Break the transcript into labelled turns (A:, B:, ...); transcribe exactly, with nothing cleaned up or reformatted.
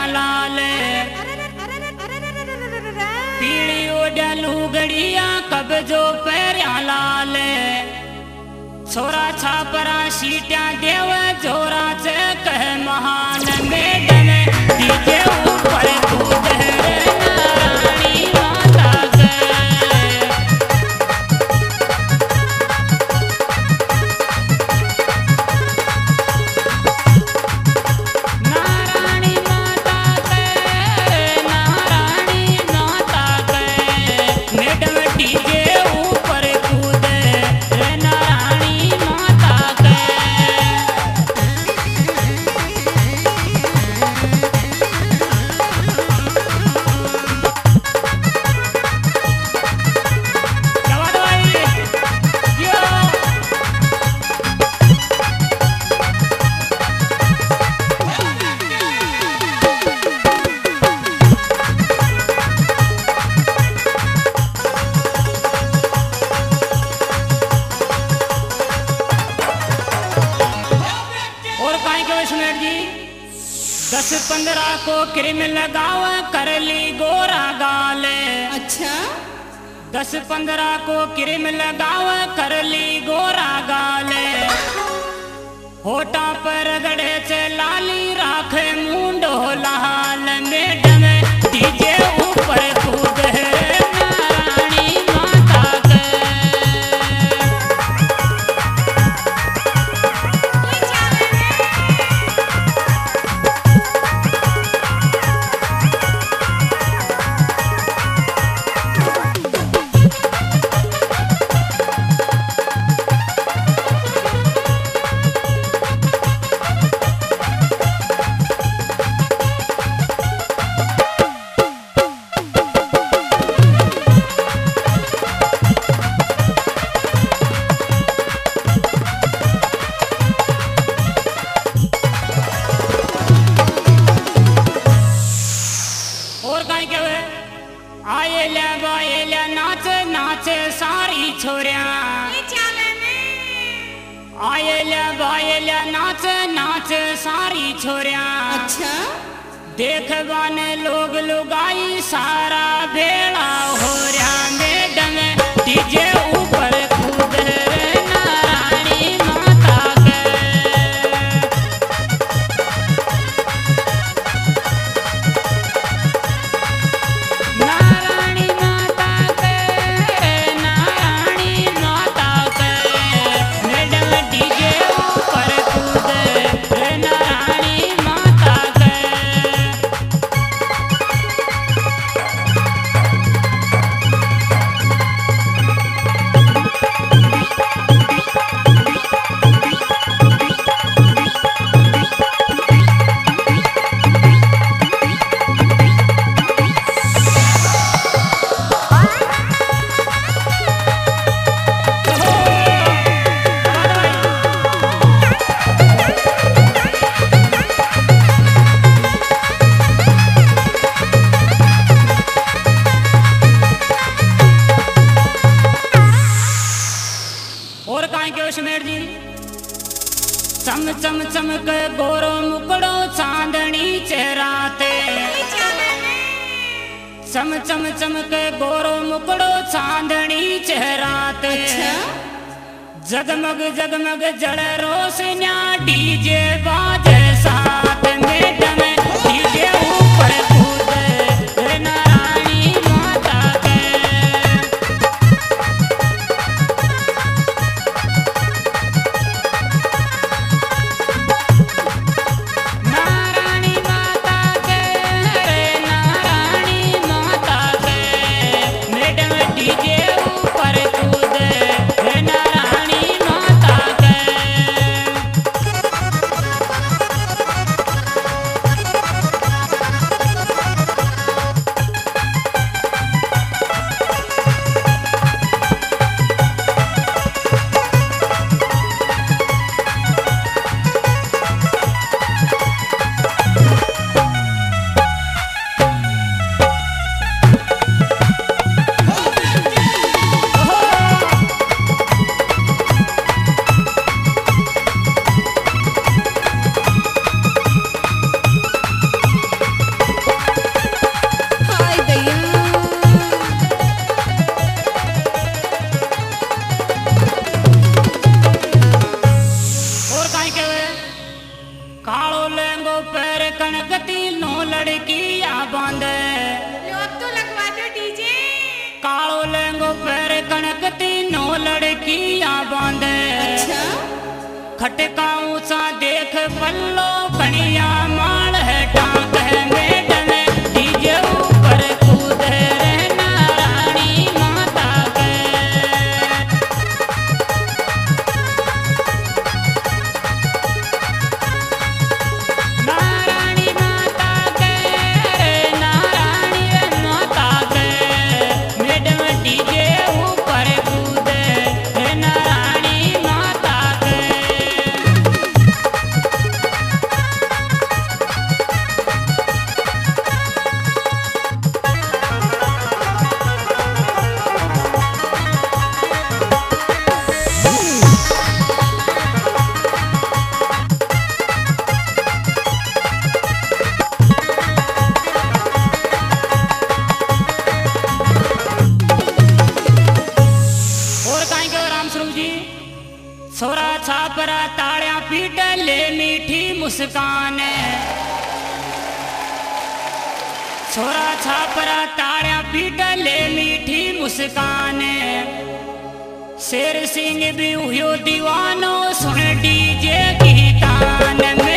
A: लाल पीली ओढ़ा लुगड़िया कब्जो पैरिया लाल छोरा छापरा सीटिया देव जोरा से कह महान मेडम डीजे ऊपर कूद रे नारायणी माता के नारायणी माता के नारायणी माता के मेडम डीजे ऊपर कूद रे नारायणी माता के जवान भाई यो और काई के सुमेर जी दस पंद्रह को क्रीम लगाव कर ली गोरा गाल
B: अच्छा
A: दस पंद्रह को क्रीम लगाव कर ली गोरा गाल होटा पर गड़े से लाली राखे मुंडो लाल मेडम डीजे ऊपर कूद रे नारायणी माता के और काई के आयला बायला नाच नाच सारी छोरिया आयला बायला नाच नाच सारी छोरिया
B: अच्छा
A: देखवान लोग लुगाई सारा भेड़ा हो रहा मेडम डीजे ऊपर कूद रे नारायणी माता के नारायणी माता के नारायणी माता के मेडम डीजे ऊपर कूद रे नारायणी माता के और काई के सुमेर जी चम चम चमक गोरो मुकड़ो चांदनी चेहराते चम चम चमक गोरो मुकड़ो चांदनी चेहराते जगमग जगमग जड़ रोशनिया डीजे बाजे साथ मेडम डीजे ऊपर कूद रे नारायणी माता के नारायणी माता के नारायणी माता के मेडम डीजे ऊपर कूद रे नारायणी माता के पगिया बांधे।
B: अच्छा
A: खटका ऊंचा देख पल्लो कनिया माल है टांग है मैडम डीजे ऊपर कूद रे नारायणी माता के। नारायणी माता के नारायणी माता के मैडम डीजे ऊपर कूद रे नारायणी माता के। छोरा छापरा ताड़िया पीट ले मीठी मुस्कान। छोरा छापरा ताड़िया पीट ले मीठी मुस्कान। शेर सिंह भी हुयो दीवानो सुन डीजे की तान।